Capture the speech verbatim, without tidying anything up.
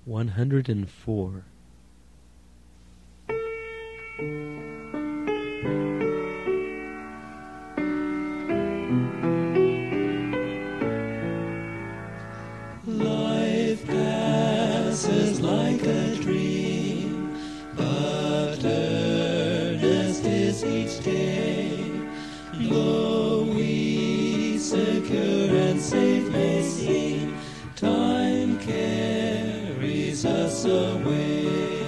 one hundred four. Life passes like a dream, but earnest is each day. Though we secure and safe may seem, time carries us away.